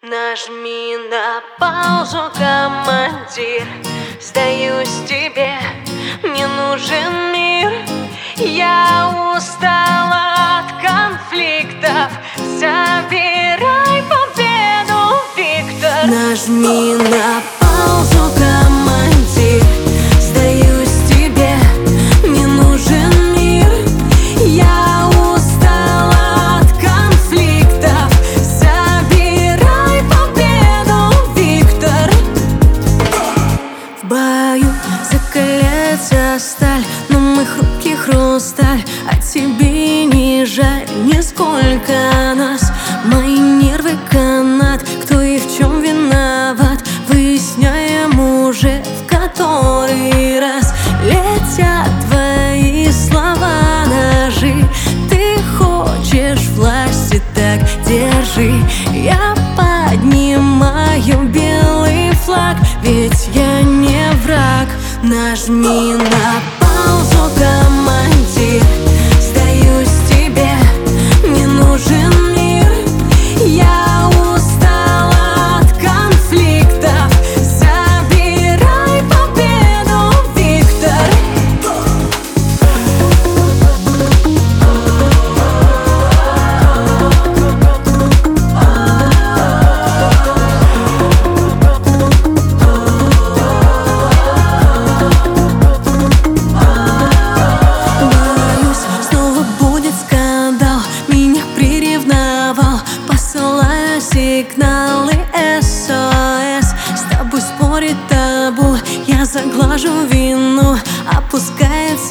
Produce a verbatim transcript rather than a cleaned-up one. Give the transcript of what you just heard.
Нажми на паузу, командир. Сдаюсь тебе, мне нужен мир. Я устала от конфликтов. Забирай победу, Виктор. Нажми на паузу, командир. Сдаюсь тебе, мне нужен мир. Я устала от конфликтов. Забирай победу, Виктор. В бою закаляется сталь, но моих руки хрусталь. А тебе не жаль нисколько нас. Мои нервы канат, кто и в чем виноват, выясняем уже в который раз. Летят твои слова ножи. Ты хочешь власти, так держи. Я поднимаю белый флаг, ведь я не враг. Нажми на паузу, командир. Сдаюсь тебе, мне нужен мир. Я устала от конфликтов. Забирай победу, Виктор. Посылаю сигналы эс о эс. С тобой спорит табу, я заглажу вину. Опускается